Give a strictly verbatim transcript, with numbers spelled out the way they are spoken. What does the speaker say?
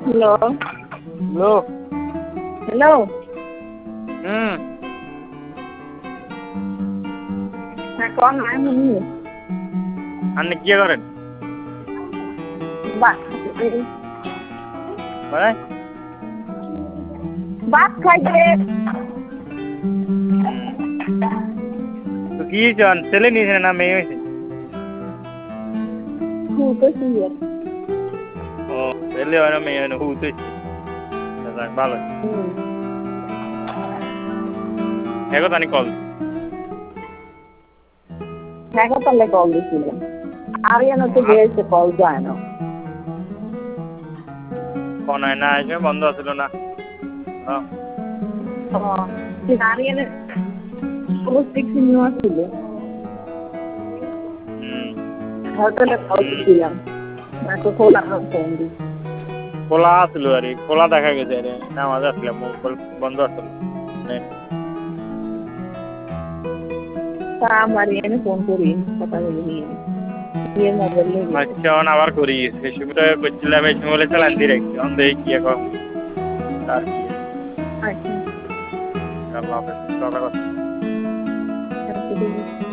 hello hello hello হুম হ্যাঁ কন নাই শুনি আপনি কি করেন ভাত মানে ভাত খাইতে তো কি জন ছেলে নিয়েছে না মেয়ে হয়েছে হুতেছি ও ছেলে হয় না মেয়ে হয় না হুতে ভালো দেখো তানি কল হ্যাঁ তাহলে কল দিছিলাম আরিয়ানা তো গিয়েছে কল যায় না ফোন হয় না এসে বন্ধ আছিল না আরিয়ানের সিনেমা ছিল হোটেলে কল দিছিলাম তো খোলা ফোন দি খোলা আছিল আর খোলা দেখা গেছে আরে নামাজ আসলাম মোবাইল বন্ধ আসল তা আমার এনে ফোন করি কথা বলে নিয়ে নিয়ে মোবাইল নিয়ে আচ্ছা অন আবার করি সেই সময়টা করছিলাম এই সময় চালান ডিরেক্ট অন দেখি কি এখন আর কি আচ্ছা আল্লাহ হাফেজ কথা কথা